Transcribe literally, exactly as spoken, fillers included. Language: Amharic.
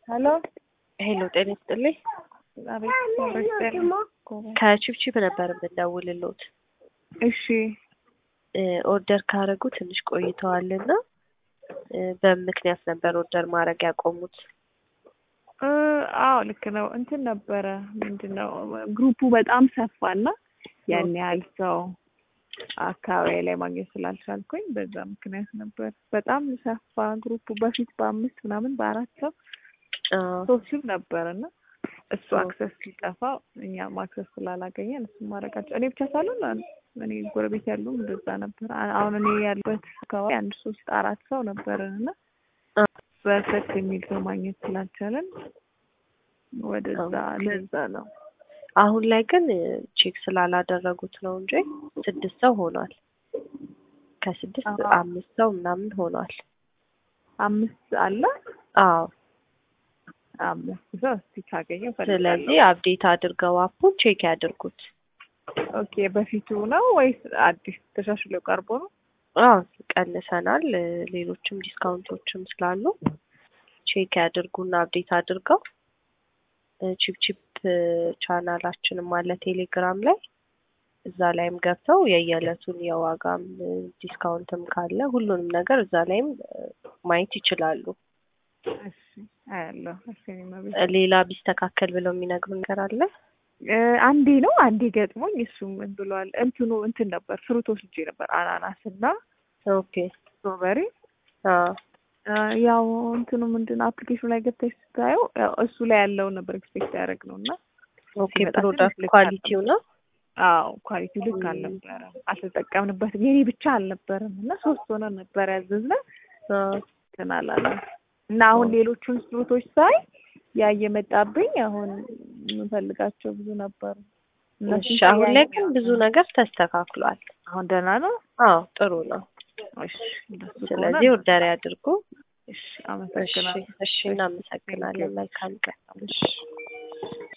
ሄሎ ሄሎ ጤና ይስጥልኝ። አቤት ሰብረስቴል ከቺፕቺፕ ነበር የምደውልልዎት። እሺ ኦርደር ካረጉ ትንሽ ቆይተዋልና በምክንያት ነበር ኦርደር ማድረግ ያቆሙት። አዎ ልክ ነው። እንትን ነበረ ምንድነው ግሩፑ በጣም ሰፋና ያን ያህል ሰው አካባቢ ላይ ማግኘት ስላልቻልኩኝ በዛ ምክንያት ነበር። በጣም ሰፋ ግሩፑ በፊት በአምስት ምናምን በአራት ሰው ሶስት ነበርና እሱ አክሰስ ሲጠፋ እኛም አክሰስ ስላላገኘን እሱ ማድረጋቸው እኔ ብቻ ሳልሆን እኔ ጎረቤት ያሉም እንደዛ ነበር። አሁን እኔ ያለበት አካባቢ አንድ ሶስት አራት ሰው ነበርና በሰት የሚል ሰው ማግኘት ስላልቻለን ወደዛ ለዛ ነው። አሁን ላይ ግን ቼክ ስላላደረጉት ነው እንጂ ስድስት ሰው ሆኗል። ከስድስት አምስት ሰው ምናምን ሆኗል። አምስት አለ? አዎ አምስት ሰው እስቲ ካገኘው ፈልጋለሁ። ስለዚህ አፕዴት አድርገው አፑን ቼክ ያድርጉት። ኦኬ በፊቱ ነው ወይስ አዲስ ተሻሽሎ ቀርቦ ነው? አዎ ቀንሰናል። ሌሎችም ዲስካውንቶችም ስላሉ ቼክ ያድርጉና አፕዴት አድርገው ቺፕቺፕ ቻናላችንም አለ ቴሌግራም ላይ እዛ ላይም ገብተው የየለቱን የዋጋም ዲስካውንትም ካለ ሁሉንም ነገር እዛ ላይም ማየት ይችላሉ። እሺ አያለሁ። እሺ ሌላ ቢስተካከል ብለው የሚነግሩ ነገር አለ? አንዴ ነው አንዴ ገጥሞኝ እሱም ምን ብሏል እንትኑ እንትን ነበር ፍሩት ወስጄ ነበር አናናስና ኦኬ ስትሮበሪ አዎ ያው እንትኑ ምንድነው አፕሊኬሽኑ ላይ ገብተሽ ስታየው እሱ ላይ ያለው ነበር ኤክስፔክት ያደረግነውና ኦኬ ፕሮዳክት ኳሊቲው ነው። አዎ ኳሊቲው ልክ አልነበረም። አልተጠቀምንበትም። የኔ ብቻ አልነበረም እና ሶስት ሆነ ነበር ያዘዝነው ተናላላ እና አሁን ሌሎቹን ፍሩቶች ሳይ ያ እየመጣብኝ አሁን የምፈልጋቸው ብዙ ነበሩ። እሺ አሁን ላይ ግን ብዙ ነገር ተስተካክሏል። አሁን ደህና ነው? አዎ ጥሩ ነው። እሺ ስለዚህ ኦርደር ያድርጉ። እሺ አመሰግናለሁ። እሺ እናመሰግናለን። መልካም ቀን። እሺ